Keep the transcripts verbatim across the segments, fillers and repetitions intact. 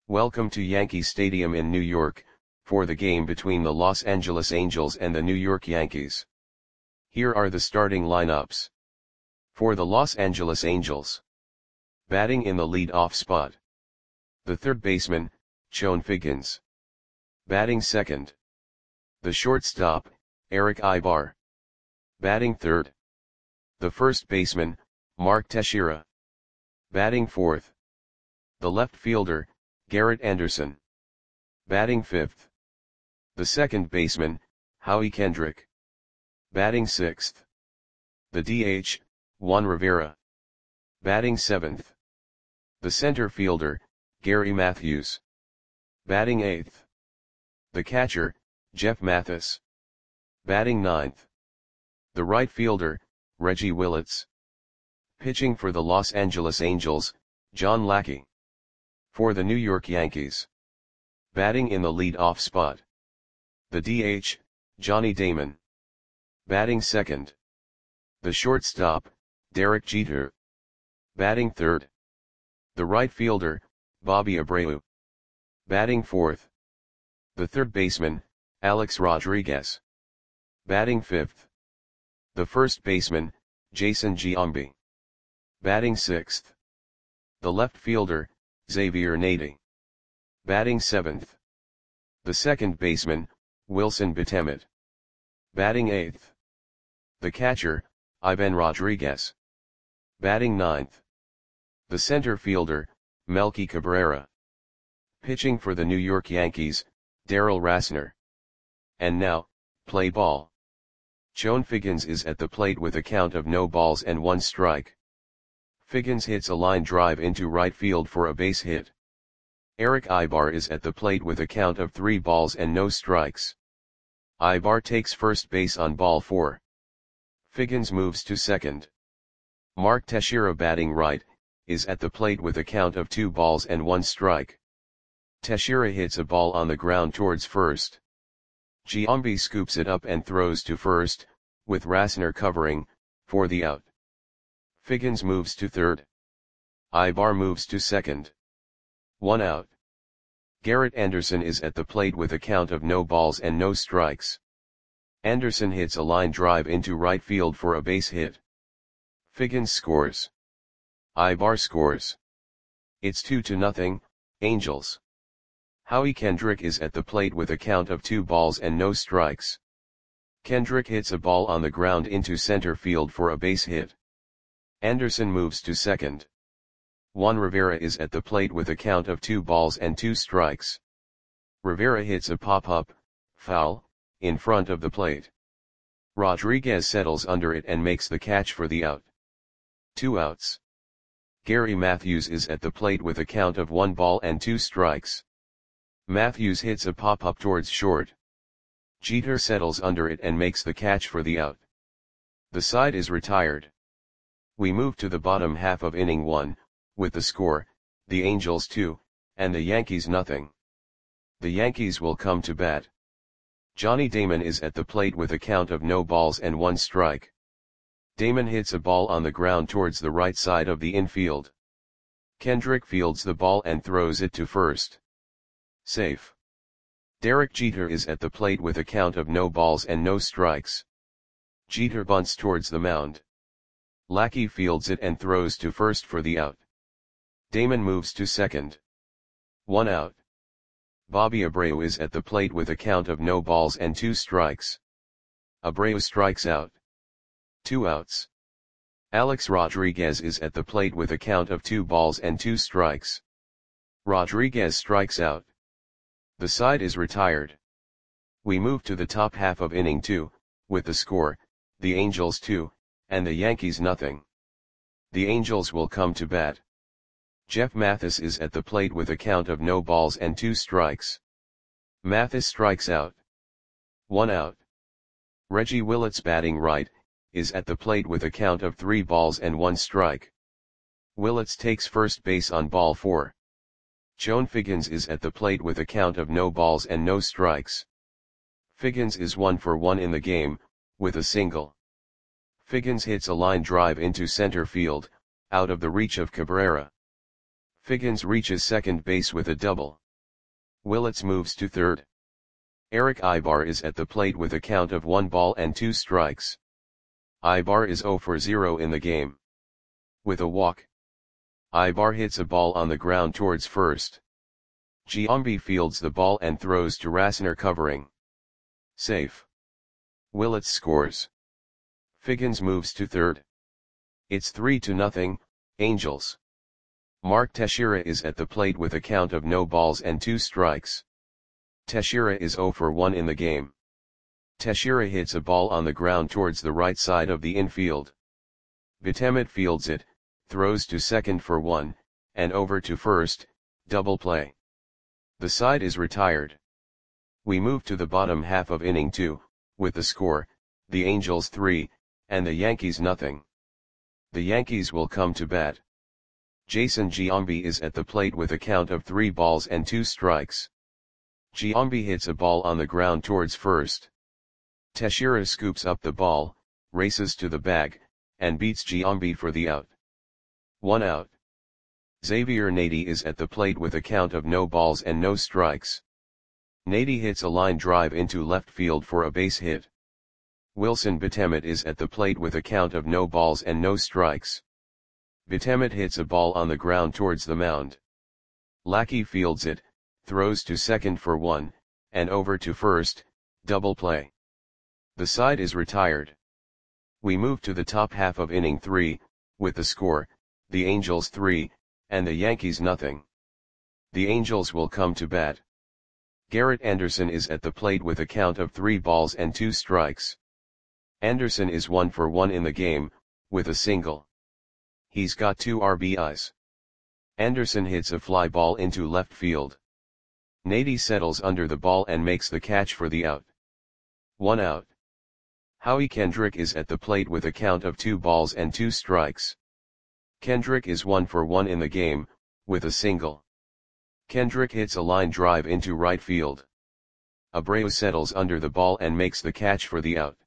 Welcome to Yankee Stadium in New York, for the game between the Los Angeles Angels and the New York Yankees. Here are the starting lineups. For the Los Angeles Angels. Batting in the lead-off spot. The third baseman, Chone Figgins. Batting second. The shortstop, Erick Aybar. Batting third. The first baseman, Mark Teixeira. Batting fourth. The left fielder, Garrett Anderson. Batting fifth. The second baseman, Howie Kendrick. Batting sixth. The D H, Juan Rivera. Batting seventh. The center fielder, Gary Matthews. Batting eighth. The catcher, Jeff Mathis. Batting ninth. The right fielder, Reggie Willits. Pitching for the Los Angeles Angels, John Lackey. For the New York Yankees. Batting in the lead-off spot. The D H, Johnny Damon. Batting second. The shortstop, Derek Jeter. Batting third. The right fielder, Bobby Abreu. Batting fourth. The third baseman, Alex Rodriguez. Batting fifth. The first baseman, Jason Giambi. Batting sixth. The left fielder, Xavier Nady. Batting seventh. The second baseman, Wilson Betemit. Batting eighth. The catcher, Ivan Rodriguez. Batting ninth. The center fielder, Melky Cabrera. Pitching for the New York Yankees, Darryl Rasner. And now, play ball. Chone Figgins is at the plate with a count of no balls and one strike. Figgins hits a line drive into right field for a base hit. Erick Aybar is at the plate with a count of three balls and no strikes. Aybar takes first base on ball four. Figgins moves to second. Mark Teixeira, batting right, is at the plate with a count of two balls and one strike. Teixeira hits a ball on the ground towards first. Giambi scoops it up and throws to first, with Rasner covering, for the out. Figgins moves to third. Aybar moves to second. One out. Garrett Anderson is at the plate with a count of no balls and no strikes. Anderson hits a line drive into right field for a base hit. Figgins scores. Aybar scores. It's two to nothing, Angels. Howie Kendrick is at the plate with a count of two balls and no strikes. Kendrick hits a ball on the ground into center field for a base hit. Anderson moves to second. Juan Rivera is at the plate with a count of two balls and two strikes. Rivera hits a pop-up, foul, in front of the plate. Rodriguez settles under it and makes the catch for the out. Two outs. Gary Matthews is at the plate with a count of one ball and two strikes. Matthews hits a pop-up towards short. Jeter settles under it and makes the catch for the out. The side is retired. We move to the bottom half of inning one, with the score, the Angels two, and the Yankees nothing. The Yankees will come to bat. Johnny Damon is at the plate with a count of no balls and one strike. Damon hits a ball on the ground towards the right side of the infield. Kendrick fields the ball and throws it to first. Safe. Derek Jeter is at the plate with a count of no balls and no strikes. Jeter bunts towards the mound. Lackey fields it and throws to first for the out. Damon moves to second. One out. Bobby Abreu is at the plate with a count of no balls and two strikes. Abreu strikes out. Two outs. Alex Rodriguez is at the plate with a count of two balls and two strikes. Rodriguez strikes out. The side is retired. We move to the top half of inning two, with the score, the Angels two, and the Yankees nothing. The Angels will come to bat. Jeff Mathis is at the plate with a count of no balls and two strikes. Mathis strikes out. One out. Reggie Willits, batting right, is at the plate with a count of three balls and one strike. Willits takes first base on ball four. Chone Figgins is at the plate with a count of no balls and no strikes. Figgins is one for one in the game, with a single. Figgins hits a line drive into center field, out of the reach of Cabrera. Figgins reaches second base with a double. Willits moves to third. Eric Ibar is at the plate with a count of one ball and two strikes. Ibar is zero for zero in the game. With a walk, Ibar hits a ball on the ground towards first. Giambi fields the ball and throws to Rasner covering. Safe. Willits scores. Figgins moves to third. It's three to nothing, Angels. Mark Teixeira is at the plate with a count of no balls and two strikes. Teixeira is zero for one in the game. Teixeira hits a ball on the ground towards the right side of the infield. Betemet fields it, throws to second for one, and over to first, double play. The side is retired. We move to the bottom half of inning two, with the score, the Angels three, and the Yankees nothing. The Yankees will come to bat. Jason Giambi is at the plate with a count of three balls and two strikes. Giambi hits a ball on the ground towards first. Teixeira scoops up the ball, races to the bag, and beats Giambi for the out. One out. Xavier Nady is at the plate with a count of no balls and no strikes. Nady hits a line drive into left field for a base hit. Wilson Betemet is at the plate with a count of no balls and no strikes. Betemet hits a ball on the ground towards the mound. Lackey fields it, throws to second for one, and over to first, double play. The side is retired. We move to the top half of inning three, with the score, the Angels three, and the Yankees nothing. The Angels will come to bat. Garrett Anderson is at the plate with a count of three balls and two strikes. Anderson is one for one in the game, with a single. He's got two R B Is. Anderson hits a fly ball into left field. Nady settles under the ball and makes the catch for the out. One out. Howie Kendrick is at the plate with a count of two balls and two strikes. Kendrick is one for one in the game, with a single. Kendrick hits a line drive into right field. Abreu settles under the ball and makes the catch for the out.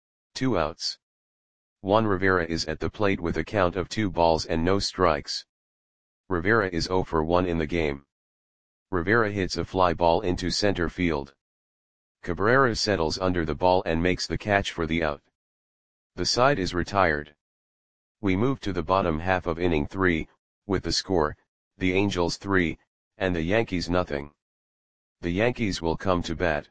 Two outs. Juan Rivera is at the plate with a count of two balls and no strikes. Rivera is zero for one in the game. Rivera hits a fly ball into center field. Cabrera settles under the ball and makes the catch for the out. The side is retired. We move to the bottom half of inning three, with the score, the Angels three, and the Yankees nothing. The Yankees will come to bat.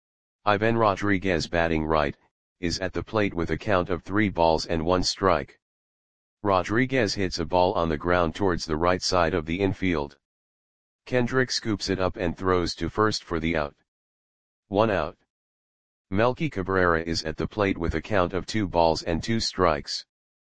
Ivan Rodriguez, batting right, is at the plate with a count of three balls and one strike. Rodriguez hits a ball on the ground towards the right side of the infield. Kendrick scoops it up and throws to first for the out. One out. Melky Cabrera is at the plate with a count of two balls and two strikes.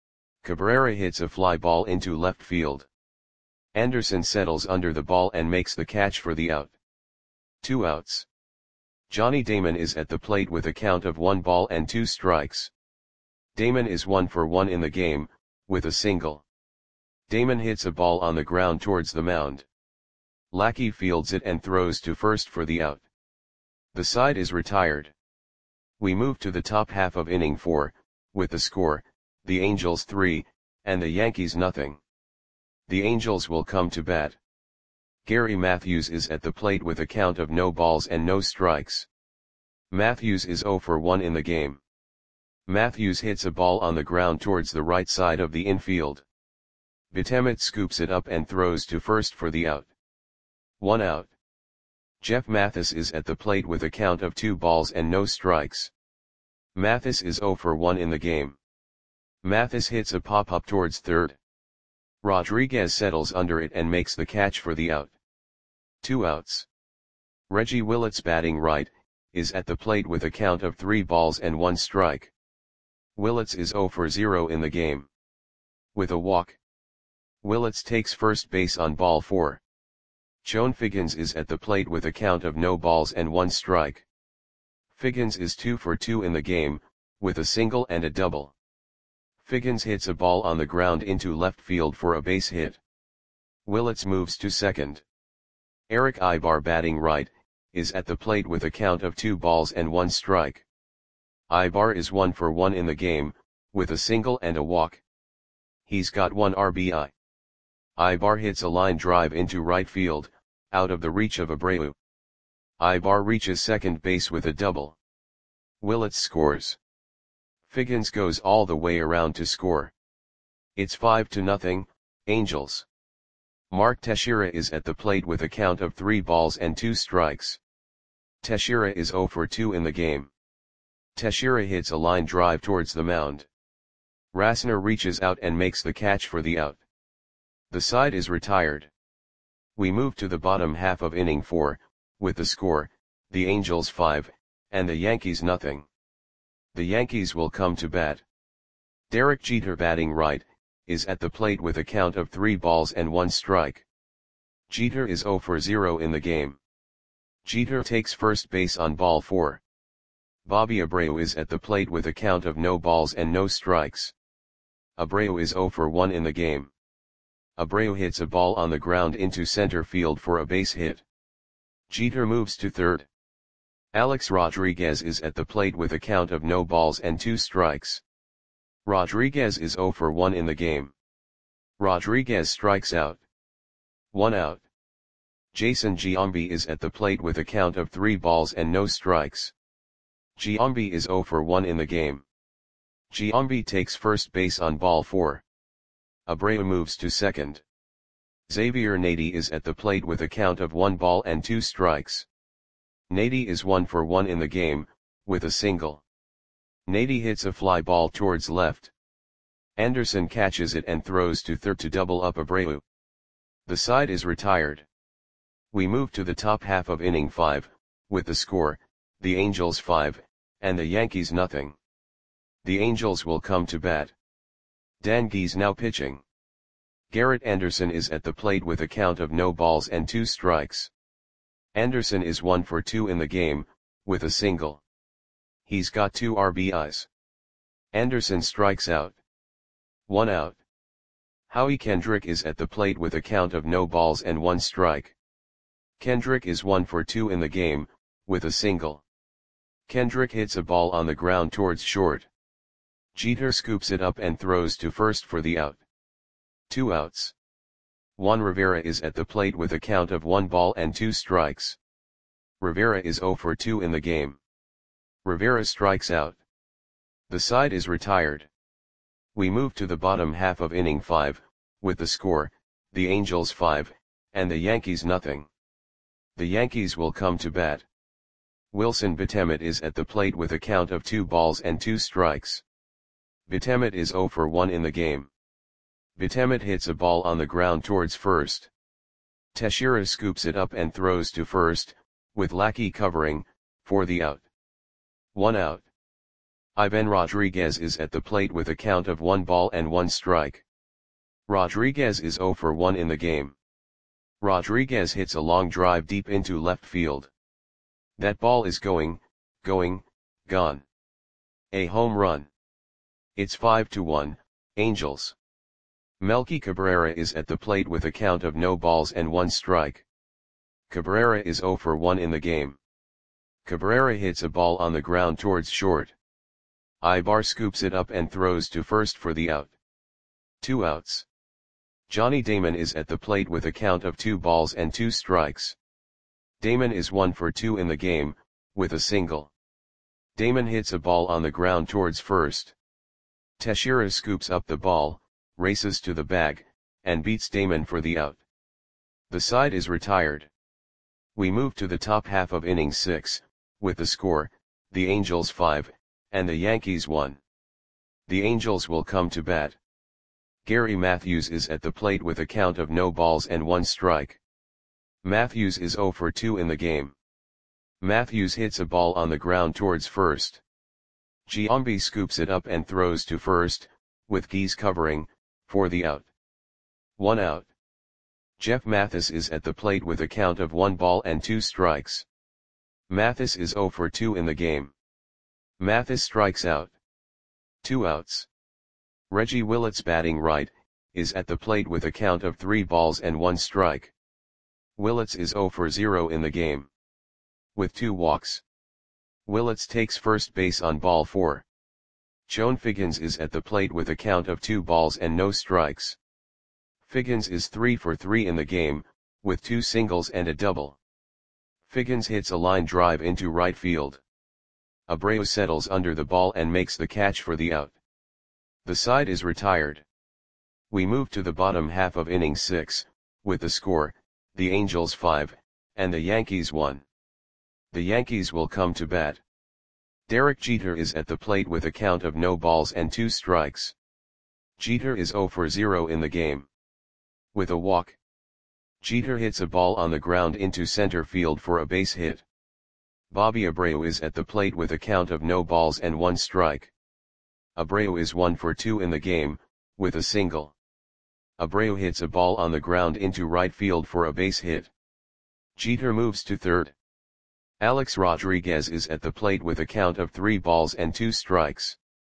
Cabrera hits a fly ball into left field. Anderson settles under the ball and makes the catch for the out. Two outs. Johnny Damon is at the plate with a count of one ball and two strikes. Damon is one for one in the game, with a single. Damon hits a ball on the ground towards the mound. Lackey fields it and throws to first for the out. The side is retired. We move to the top half of inning four, with the score, the Angels three, and the Yankees nothing. The Angels will come to bat. Gary Matthews is at the plate with a count of no balls and no strikes. Matthews is zero for one in the game. Matthews hits a ball on the ground towards the right side of the infield. Betemet scoops it up and throws to first for the out. One out. Jeff Mathis is at the plate with a count of two balls and no strikes. Mathis is zero for one in the game. Mathis hits a pop-up towards third. Rodriguez settles under it and makes the catch for the out. Two outs. Reggie Willits, batting right, is at the plate with a count of three balls and one strike. Willits is zero for zero in the game. With a walk, Willits takes first base on ball four. Joan Figgins is at the plate with a count of no balls and one strike. Figgins is two for two in the game, with a single and a double. Figgins hits a ball on the ground into left field for a base hit. Willits moves to second. Eric Ibar, batting right, is at the plate with a count of two balls and one strike. Ibar is one for one in the game, with a single and a walk. He's got one R B I. Ibar hits a line drive into right field, out of the reach of Abreu. Ibar reaches second base with a double. Willits scores. Figgins goes all the way around to score. It's five to nothing, Angels. Mark Teixeira is at the plate with a count of three balls and two strikes. Teixeira is zero for two in the game. Teixeira hits a line drive towards the mound. Rasner reaches out and makes the catch for the out. The side is retired. We move to the bottom half of inning four, with the score, the Angels five, and the Yankees nothing. The Yankees will come to bat. Derek Jeter, batting right, is at the plate with a count of three balls and one strike. Jeter is zero for zero in the game. Jeter takes first base on ball four. Bobby Abreu is at the plate with a count of no balls and no strikes. Abreu is zero for one in the game. Abreu hits a ball on the ground into center field for a base hit. Jeter moves to third. Alex Rodriguez is at the plate with a count of no balls and two strikes. Rodriguez is zero for one in the game. Rodriguez strikes out. One out. Jason Giambi is at the plate with a count of three balls and no strikes. Giambi is zero for one in the game. Giambi takes first base on ball four. Abreu moves to second. Xavier Nady is at the plate with a count of one ball and two strikes. Nady is one for one in the game, with a single. Nady hits a fly ball towards left. Anderson catches it and throws to third to double up Abreu. The side is retired. We move to the top half of inning five, with the score, the Angels five, and the Yankees nothing. The Angels will come to bat. Dan Geese now pitching. Garrett Anderson is at the plate with a count of no balls and two strikes. Anderson is one for two in the game, with a single. He's got two R B Is. Anderson strikes out. One out. Howie Kendrick is at the plate with a count of no balls and one strike. Kendrick is one for two in the game, with a single. Kendrick hits a ball on the ground towards short. Jeter scoops it up and throws to first for the out. Two outs. Juan Rivera is at the plate with a count of one ball and two strikes. Rivera is zero for two in the game. Rivera strikes out. The side is retired. We move to the bottom half of inning five, with the score, the Angels five, and the Yankees nothing. The Yankees will come to bat. Wilson Betemet is at the plate with a count of two balls and two strikes. Betemet is zero for one in the game. Betemet hits a ball on the ground towards first. Teixeira scoops it up and throws to first, with Lackey covering, for the out. One out. Ivan Rodriguez is at the plate with a count of one ball and one strike. Rodriguez is zero for one in the game. Rodriguez hits a long drive deep into left field. That ball is going, going, gone. A home run. It's five to one, Angels. Melky Cabrera is at the plate with a count of no balls and one strike. Cabrera is zero for one in the game. Cabrera hits a ball on the ground towards short. Ibar scoops it up and throws to first for the out. Two outs. Johnny Damon is at the plate with a count of two balls and two strikes. Damon is one for two in the game, with a single. Damon hits a ball on the ground towards first. Teixeira scoops up the ball, races to the bag, and beats Damon for the out. The side is retired. We move to the top half of inning six, with the score, the Angels five, and the Yankees one. The Angels will come to bat. Gary Matthews is at the plate with a count of no balls and one strike. Matthews is zero for two in the game. Matthews hits a ball on the ground towards first. Giambi scoops it up and throws to first, with Geese covering, for the out. One out. Jeff Mathis is at the plate with a count of one ball and two strikes. Mathis is zero for two in the game. Mathis strikes out. Two outs. Reggie Willits, batting right, is at the plate with a count of three balls and one strike. Willits is zero for zero in the game. With two walks. Willits takes first base on ball four. Chone Figgins is at the plate with a count of two balls and no strikes. Figgins is three for three in the game, with two singles and a double. Figgins hits a line drive into right field. Abreu settles under the ball and makes the catch for the out. The side is retired. We move to the bottom half of inning six, with the score, the Angels five, and the Yankees one. The Yankees will come to bat. Derek Jeter is at the plate with a count of no balls and two strikes. Jeter is zero for zero in the game. With a walk, Jeter hits a ball on the ground into center field for a base hit. Bobby Abreu is at the plate with a count of no balls and one strike. Abreu is one for two in the game, with a single. Abreu hits a ball on the ground into right field for a base hit. Jeter moves to third. Alex Rodriguez is at the plate with a count of three balls and two strikes.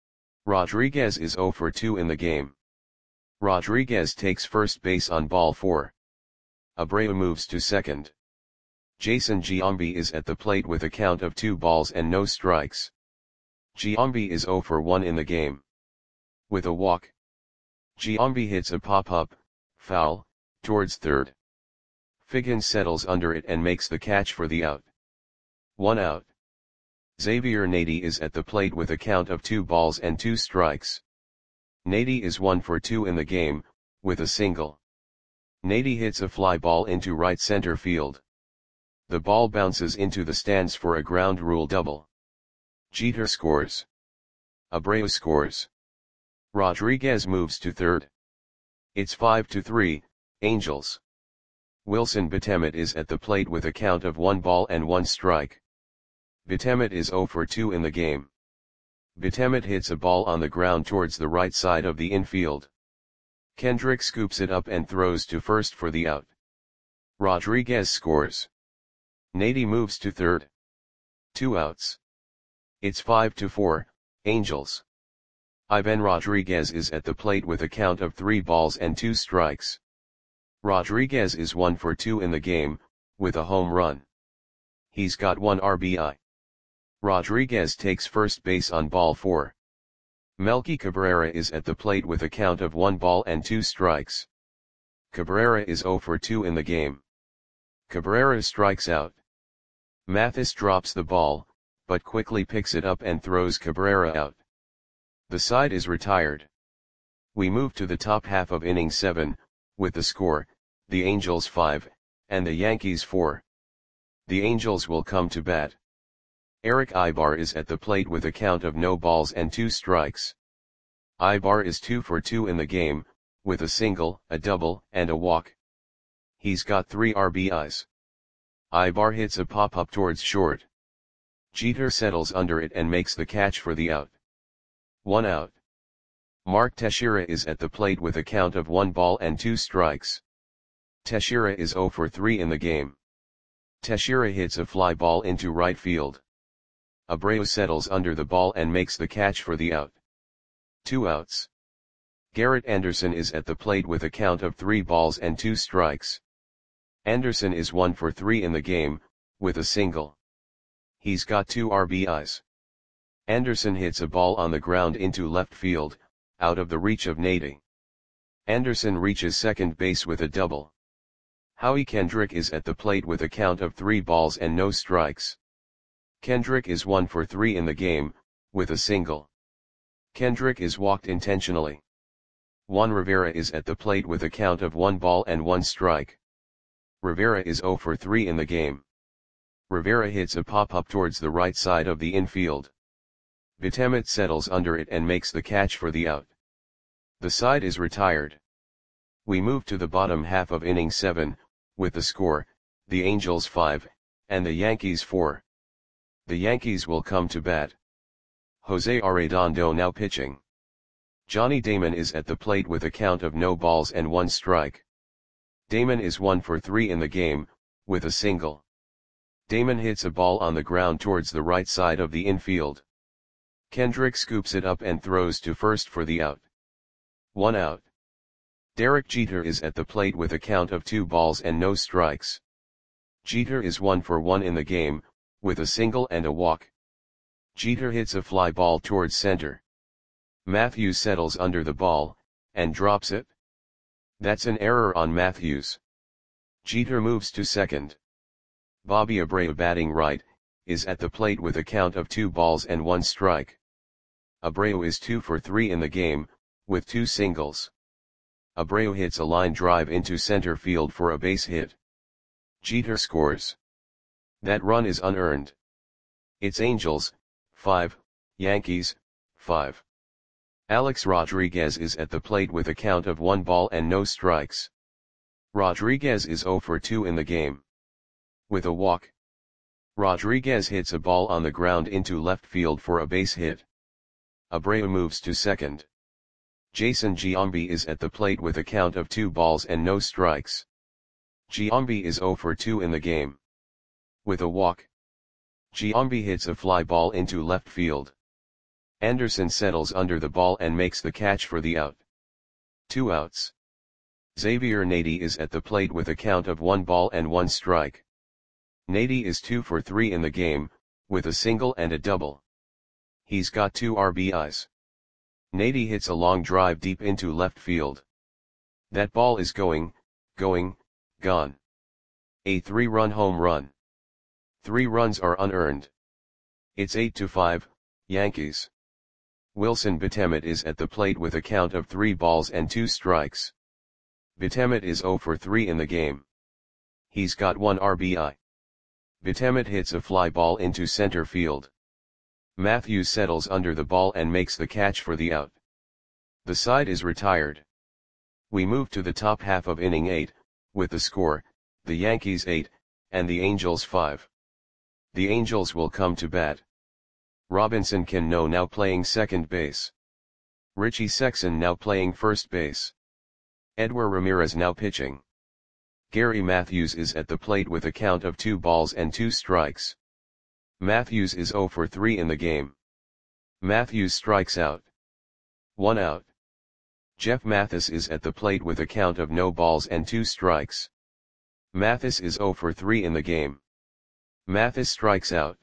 Rodriguez is zero for two in the game. Rodriguez takes first base on ball four. Abreu moves to second. Jason Giambi is at the plate with a count of two balls and no strikes. Giambi is zero for one in the game. With a walk, Giambi hits a pop-up, foul, towards third. Figgins settles under it and makes the catch for the out. One out. Xavier Nady is at the plate with a count of two balls and two strikes. Nady is one for two in the game, with a single. Nady hits a fly ball into right center field. The ball bounces into the stands for a ground rule double. Jeter scores. Abreu scores. Rodriguez moves to third. It's five to three, Angels. Wilson Betemit is at the plate with a count of one ball and one strike. Betemit is zero for two in the game. Betemit hits a ball on the ground towards the right side of the infield. Kendrick scoops it up and throws to first for the out. Rodriguez scores. Nady moves to third. Two outs. It's five to four, Angels. Ivan Rodriguez is at the plate with a count of three balls and two strikes. Rodriguez is one for two in the game, with a home run. He's got one R B I. Rodriguez takes first base on ball four. Melky Cabrera is at the plate with a count of one ball and two strikes. Cabrera is zero for two in the game. Cabrera strikes out. Mathis drops the ball, but quickly picks it up and throws Cabrera out. The side is retired. We move to the top half of inning seven, with the score, the Angels five, and the Yankees four. The Angels will come to bat. Eric Ibar is at the plate with a count of no balls and two strikes. Ibar is two for two in the game, with a single, a double, and a walk. He's got three R B Is. Ibar hits a pop-up towards short. Jeter settles under it and makes the catch for the out. One out. Mark Teixeira is at the plate with a count of one ball and two strikes. Teixeira is zero for three in the game. Teixeira hits a fly ball into right field. Abreu settles under the ball and makes the catch for the out. Two outs. Garrett Anderson is at the plate with a count of three balls and two strikes. Anderson is one for three in the game, with a single. He's got two R B Is. Anderson hits a ball on the ground into left field, out of the reach of Nady. Anderson reaches second base with a double. Howie Kendrick is at the plate with a count of three balls and no strikes. Kendrick is one for three in the game, with a single. Kendrick is walked intentionally. Juan Rivera is at the plate with a count of one ball and one strike. Rivera is zero for three in the game. Rivera hits a pop-up towards the right side of the infield. Betemit settles under it and makes the catch for the out. The side is retired. We move to the bottom half of inning seven, with the score, the Angels five, and the Yankees four. The Yankees will come to bat. Jose Arredondo now pitching. Johnny Damon is at the plate with a count of no balls and one strike. Damon is one for three in the game, with a single. Damon hits a ball on the ground towards the right side of the infield. Kendrick scoops it up and throws to first for the out. One out. Derek Jeter is at the plate with a count of two balls and no strikes. Jeter is one for one in the game, with a single and a walk. Jeter hits a fly ball towards center. Matthews settles under the ball, and drops it. That's an error on Matthews. Jeter moves to second. Bobby Abreu, batting right, is at the plate with a count of two balls and one strike. Abreu is two for three in the game, with two singles. Abreu hits a line drive into center field for a base hit. Jeter scores. That run is unearned. It's Angels, five, Yankees, five. Alex Rodriguez is at the plate with a count of one ball and no strikes. Rodriguez is zero for two in the game. With a walk. Rodriguez hits a ball on the ground into left field for a base hit. Abreu moves to second. Jason Giambi is at the plate with a count of two balls and no strikes. Giambi is zero for two in the game. With a walk. Giambi hits a fly ball into left field. Anderson settles under the ball and makes the catch for the out. Two outs. Xavier Nady is at the plate with a count of one ball and one strike. Nady is two for three in the game, with a single and a double. He's got two R B Is. Nady hits a long drive deep into left field. That ball is going, going, gone. A three-run home run. Three runs are unearned. It's eight to five, Yankees. Wilson Betemit is at the plate with a count of three balls and two strikes. Betemit is zero for three in the game. He's got one R B I. Betemit hits a fly ball into center field. Matthews settles under the ball and makes the catch for the out. The side is retired. We move to the top half of inning eight, with the score, the Yankees eight, and the Angels five. The Angels will come to bat. Robinson Cano now playing second base. Richie Sexson now playing first base. Edward Ramirez now pitching. Gary Matthews is at the plate with a count of two balls and two strikes. Matthews is zero for three in the game. Matthews strikes out. One out. Jeff Mathis is at the plate with a count of no balls and two strikes. Mathis is zero for three in the game. Mathis strikes out.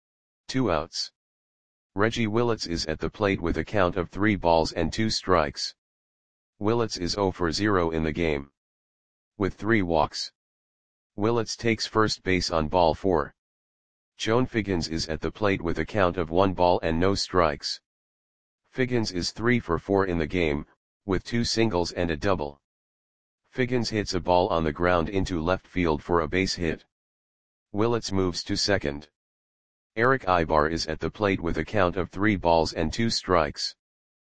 Two outs. Reggie Willits is at the plate with a count of three balls and two strikes. Willits is zero for zero in the game. With three walks. Willits takes first base on ball four. Joan Figgins is at the plate with a count of one ball and no strikes. Figgins is three for four in the game, with two singles and a double. Figgins hits a ball on the ground into left field for a base hit. Willits moves to second. Eric Ibar is at the plate with a count of three balls and two strikes.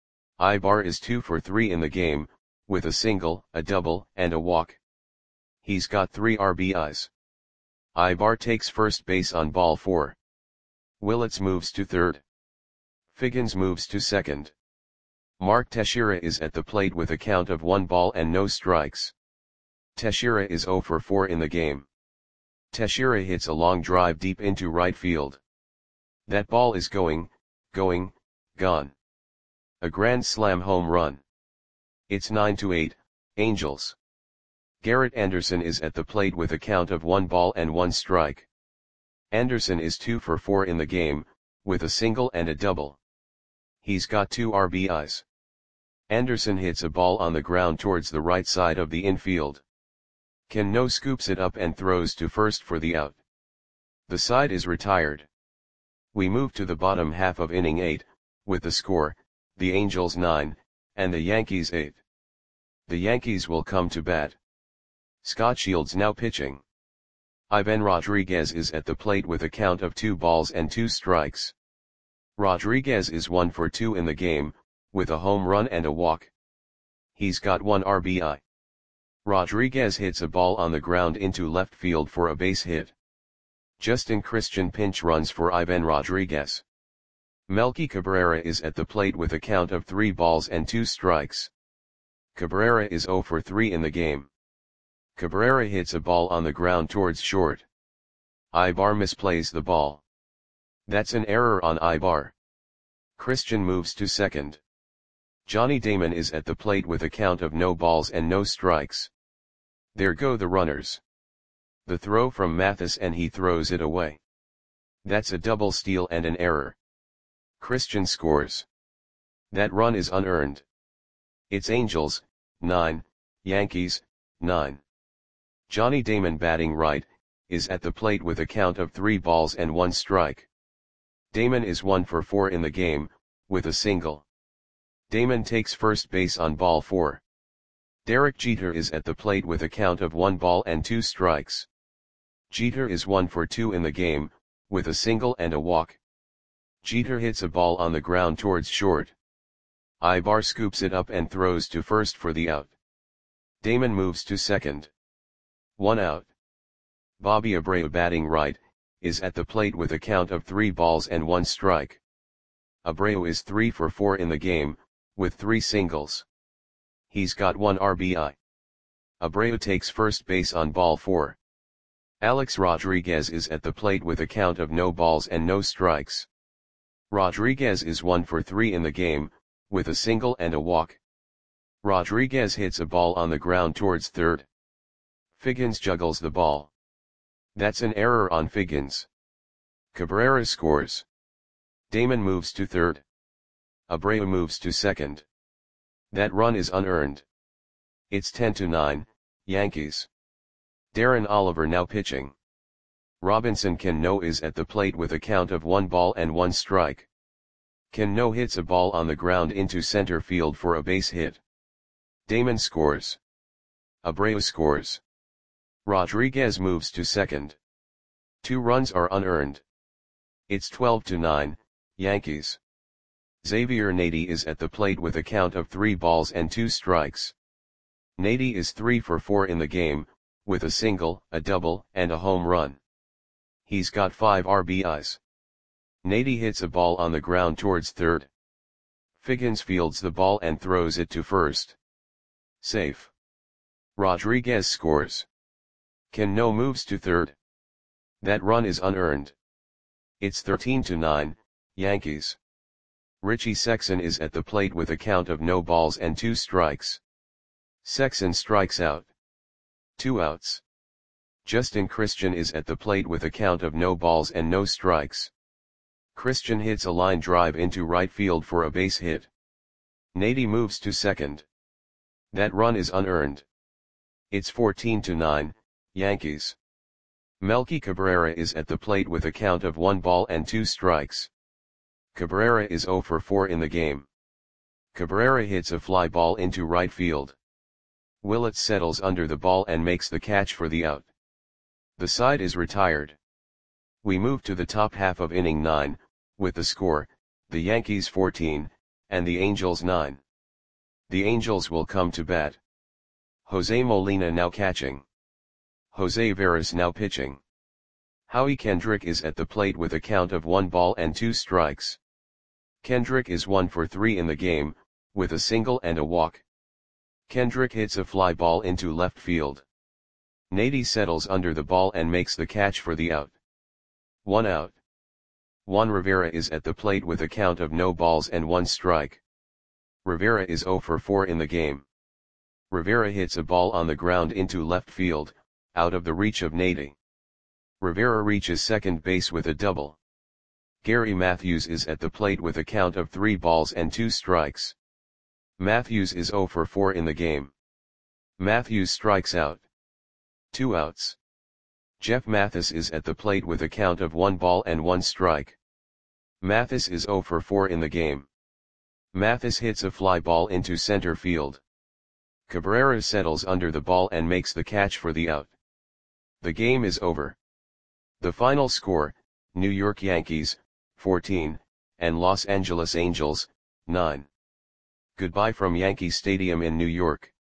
Ibar is two for three in the game, with a single, a double, and a walk. He's got three R B Is. Ibar takes first base on ball four. Willits moves to third. Figgins moves to second. Mark Teixeira is at the plate with a count of one ball and no strikes. Teixeira is zero for four in the game. Teixeira hits a long drive deep into right field. That ball is going, going, gone. A grand slam home run. It's nine to eight, Angels. Garrett Anderson is at the plate with a count of one ball and one strike. Anderson is two for four in the game, with a single and a double. He's got two R B Is. Anderson hits a ball on the ground towards the right side of the infield. Cano scoops it up and throws to first for the out. The side is retired. We move to the bottom half of inning eight, with the score, the Angels nine, and the Yankees eight. The Yankees will come to bat. Scott Shields now pitching. Ivan Rodriguez is at the plate with a count of two balls and two strikes. Rodriguez is one for two in the game, with a home run and a walk. He's got one R B I. Rodriguez hits a ball on the ground into left field for a base hit. Justin Christian pinch runs for Ivan Rodriguez. Melky Cabrera is at the plate with a count of three balls and two strikes. Cabrera is zero for three in the game. Cabrera hits a ball on the ground towards short. Ibar misplays the ball. That's an error on Ibar. Christian moves to second. Johnny Damon is at the plate with a count of no balls and no strikes. There go the runners. The throw from Mathis and he throws it away. That's a double steal and an error. Christian scores. That run is unearned. It's Angels, nine, Yankees, nine. Johnny Damon batting right, is at the plate with a count of three balls and one strike. Damon is one for four in the game, with a single. Damon takes first base on ball four. Derek Jeter is at the plate with a count of one ball and two strikes. Jeter is one for two in the game, with a single and a walk. Jeter hits a ball on the ground towards short. Ibar scoops it up and throws to first for the out. Damon moves to second. One out. Bobby Abreu batting right, is at the plate with a count of three balls and one strike. Abreu is three for four in the game, with three singles. He's got one R B I. Abreu takes first base on ball four. Alex Rodriguez is at the plate with a count of no balls and no strikes. Rodriguez is one for three in the game, with a single and a walk. Rodriguez hits a ball on the ground towards third. Figgins juggles the ball. That's an error on Figgins. Cabrera scores. Damon moves to third. Abreu moves to second. That run is unearned. It's ten to nine, Yankees. Darren Oliver now pitching. Robinson Cano is at the plate with a count of one ball and one strike. Cano hits a ball on the ground into center field for a base hit. Damon scores. Abreu scores. Rodriguez moves to second. Two runs are unearned. It's twelve to nine, Yankees. Xavier Nady is at the plate with a count of three balls and two strikes. Nady is three for four in the game, with a single, a double, and a home run. He's got five R B Is. Nady hits a ball on the ground towards third. Figgins fields the ball and throws it to first. Safe. Rodriguez scores. Cano moves to third. That run is unearned. It's thirteen to nine, Yankees. Richie Sexson is at the plate with a count of no balls and two strikes. Sexson strikes out. Two outs. Justin Christian is at the plate with a count of no balls and no strikes. Christian hits a line drive into right field for a base hit. Nady moves to second. That run is unearned. It's fourteen to nine, Yankees. Melky Cabrera is at the plate with a count of one ball and two strikes. Cabrera is zero for four in the game. Cabrera hits a fly ball into right field. Willett settles under the ball and makes the catch for the out. The side is retired. We move to the top half of inning nine, with the score, the Yankees fourteen, and the Angels nine. The Angels will come to bat. Jose Molina now catching. Jose Veras now pitching. Howie Kendrick is at the plate with a count of one ball and two strikes. Kendrick is one for three in the game, with a single and a walk. Kendrick hits a fly ball into left field. Nady settles under the ball and makes the catch for the out. One out. Juan Rivera is at the plate with a count of no balls and one strike. Rivera is zero for four in the game. Rivera hits a ball on the ground into left field, out of the reach of Nady. Rivera reaches second base with a double. Gary Matthews is at the plate with a count of three balls and two strikes. Matthews is zero for four in the game. Matthews strikes out. Two outs. Jeff Mathis is at the plate with a count of one ball and one strike. Mathis is zero for four in the game. Mathis hits a fly ball into center field. Cabrera settles under the ball and makes the catch for the out. The game is over. The final score, New York Yankees, fourteen, and Los Angeles Angels, nine. Goodbye from Yankee Stadium in New York.